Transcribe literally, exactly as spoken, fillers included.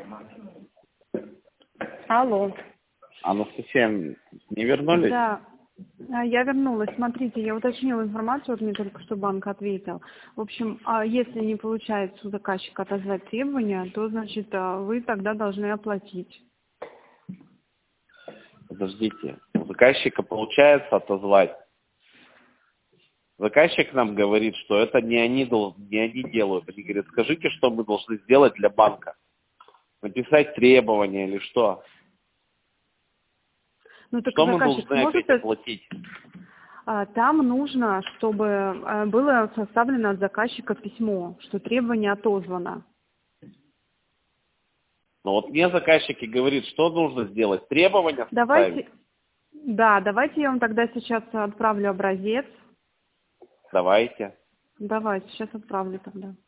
Алло. Анастасия, не вернулись? Да, а, я вернулась. Смотрите, я уточнила информацию, вот мне только что банк ответил. В общем, а если не получается у заказчика отозвать требования, то, значит, а, вы тогда должны оплатить. Подождите, у заказчика получается отозвать. Заказчик нам говорит, что это не они, дол- не они делают. Они говорят, скажите, что мы должны сделать для банка. Написать требования или что? Ну так Что мы заказчик должны сможет... опять оплатить? а, Там нужно, чтобы а, было составлено от заказчика письмо, что требование отозвано. Но вот мне заказчик и говорит, что нужно сделать. Требования составить. Давайте... Да, давайте я вам тогда сейчас отправлю образец. Давайте. Давайте, сейчас отправлю тогда.